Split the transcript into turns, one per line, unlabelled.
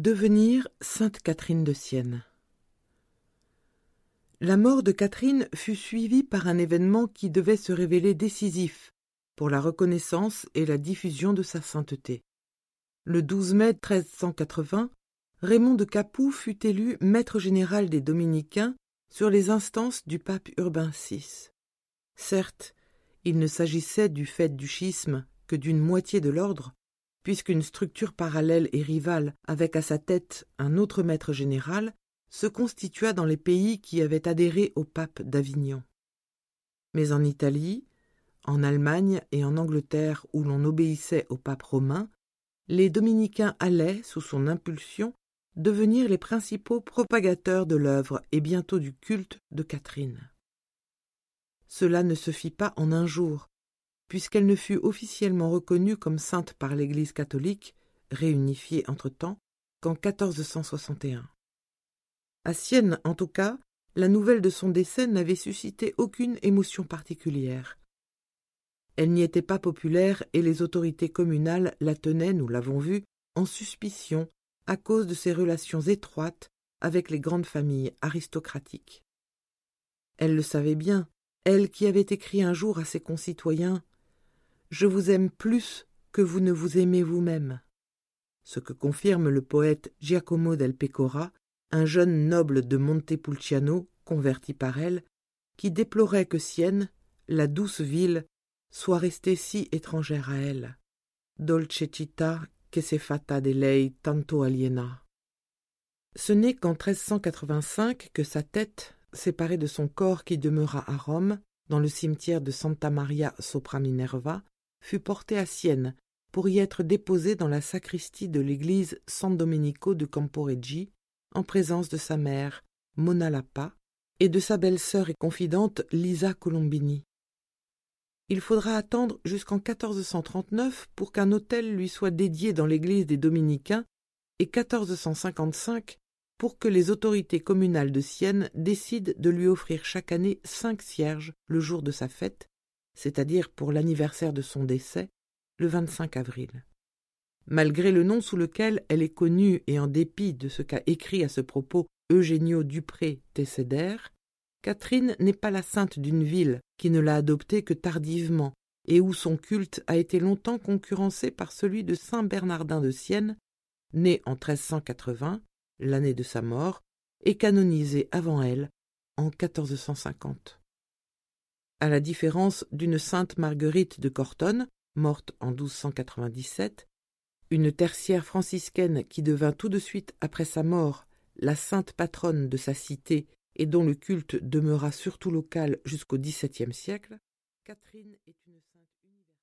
Devenir sainte Catherine de Sienne. La mort de Catherine fut suivie par un événement qui devait se révéler décisif pour la reconnaissance et la diffusion de sa sainteté. Le 12 mai 1380, Raymond de Capoue fut élu maître général des Dominicains sur les instances du pape Urbain VI. Certes, il ne s'agissait du fait du schisme que d'une moitié de l'ordre, puisqu'une structure parallèle et rivale, avec à sa tête un autre maître général, se constitua dans les pays qui avaient adhéré au pape d'Avignon. Mais en Italie, en Allemagne et en Angleterre, où l'on obéissait au pape romain, les dominicains allaient, sous son impulsion, devenir les principaux propagateurs de l'œuvre et bientôt du culte de Catherine. Cela ne se fit pas en un jour, puisqu'elle ne fut officiellement reconnue comme sainte par l'Église catholique, réunifiée entre-temps, qu'en 1461. À Sienne, en tout cas, la nouvelle de son décès n'avait suscité aucune émotion particulière. Elle n'y était pas populaire et les autorités communales la tenaient, nous l'avons vu, en suspicion à cause de ses relations étroites avec les grandes familles aristocratiques. Elle le savait bien, elle qui avait écrit un jour à ses concitoyens « Je vous aime plus que vous ne vous aimez vous-même », ce que confirme le poète Giacomo del Pecora, un jeune noble de Montepulciano, converti par elle, qui déplorait que Sienne, la douce ville, soit restée si étrangère à elle. Dolce città che s'è fatta de lei tanto aliena. Ce n'est qu'en 1385 que sa tête, séparée de son corps qui demeura à Rome, dans le cimetière de Santa Maria sopra Minerva, fut portée à Sienne pour y être déposée dans la sacristie de l'église San Domenico de Camporeggi, en présence de sa mère, Monna Lappa, et de sa belle-sœur et confidente Lisa Colombini. Il faudra attendre jusqu'en 1439 pour qu'un autel lui soit dédié dans l'église des Dominicains et 1455 pour que les autorités communales de Sienne décident de lui offrir chaque année 5 cierges le jour de sa fête, c'est-à-dire pour l'anniversaire de son décès, le 25 avril. Malgré le nom sous lequel elle est connue et en dépit de ce qu'a écrit à ce propos Eugenio Dupré Tesseder, Catherine n'est pas la sainte d'une ville qui ne l'a adoptée que tardivement et où son culte a été longtemps concurrencé par celui de saint Bernardin de Sienne, né en 1380, l'année de sa mort, et canonisé avant elle en 1450. À la différence d'une sainte Marguerite de Cortone, morte en 1297, une tertiaire franciscaine qui devint tout de suite après sa mort la sainte patronne de sa cité et dont le culte demeura surtout local jusqu'au XVIIe siècle, Catherine est une sainte universelle.